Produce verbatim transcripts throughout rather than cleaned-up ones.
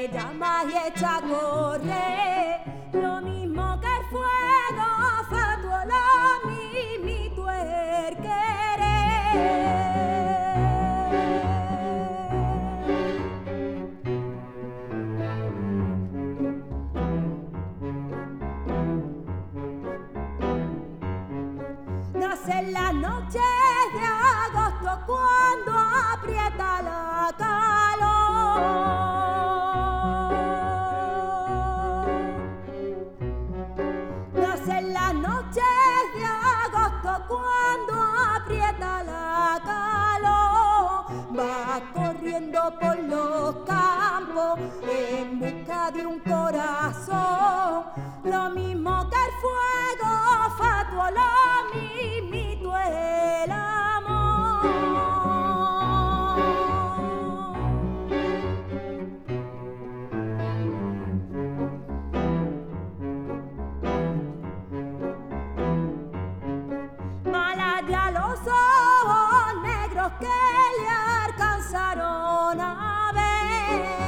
se llama y echa a correr. Lo mismo que el fuego, fatuo, lo mismito el querer. En las noches de agosto cuando aprieta la calor, nace en las noches de agosto cuando aprieta la calor, va corriendo por los campos en busca de un corazón, lo mismo que el fuego, fatuo, lo mismito el amor. Malaya los ojos negros que le alcanzaron a ver.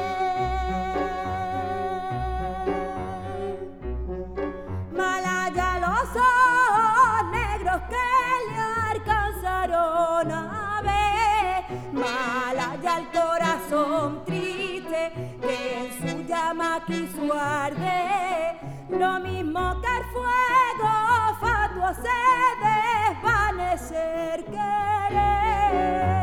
Malaya los ojos negros que le alcanzaron a ver. Malaya el corazón triste que en su llama quiso arder. Lo mismo que el fuego, fatuo, se desvanecer querer.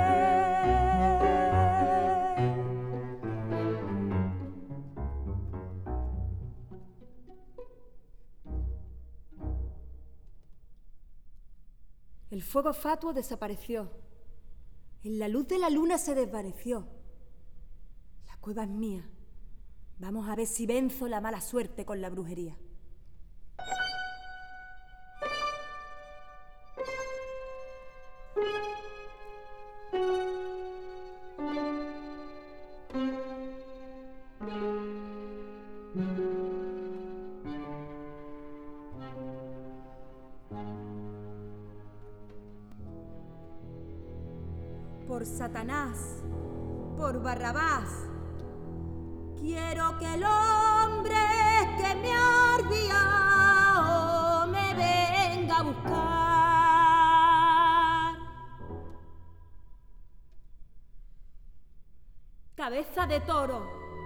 El fuego fatuo desapareció. En la luz de la luna se desvaneció. La cueva es mía. Vamos a ver si venzo la mala suerte con la brujería. Por Satanás, por Barrabás, quiero que el hombre que me ha olvidado me venga a buscar. Cabeza de toro,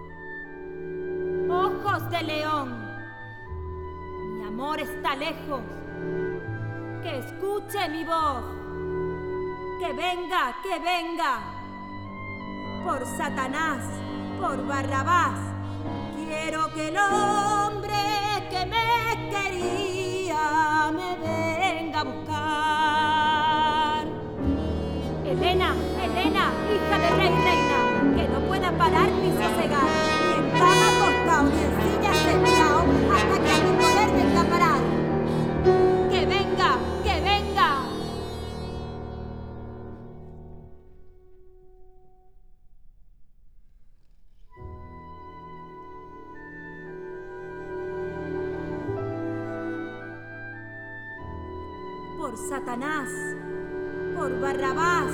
ojos de león, mi amor está lejos, que escuche mi voz. Que venga, que venga, por Satanás, por Barrabás, quiero que el hombre que me quería me venga a buscar. Elena, Elena, hija de rey, reina, que no pueda parar ni sosegar, ni en cama acostado, ni en silla sentado, hasta que a mi poder venga a parar. Que venga, que venga. Por Satanás, por Barrabás,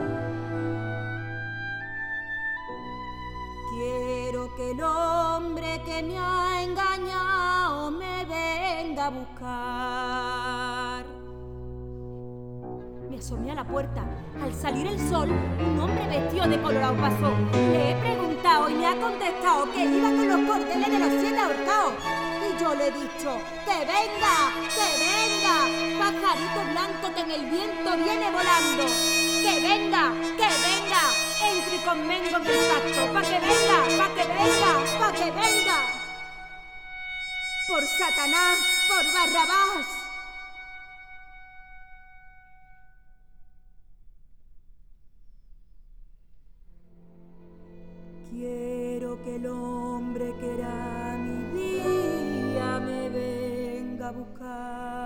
quiero que el hombre que me ha engañado me venga a buscar. Me asomé a la puerta. Al salir el sol, un hombre vestido de colorado pasó. Le he preguntado y me ha contestado que iba con los cordeles de los siete ahorcados. Y yo le he dicho, que venga, que venga, pajarito blanco que en el viento viene volando. Que venga, que venga, entre conmigo en el pacto, pa' que venga, pa' que venga, pa' que venga. Por Satanás, por Barrabás. Quiero que el hombre que era mi vida me venga a buscar.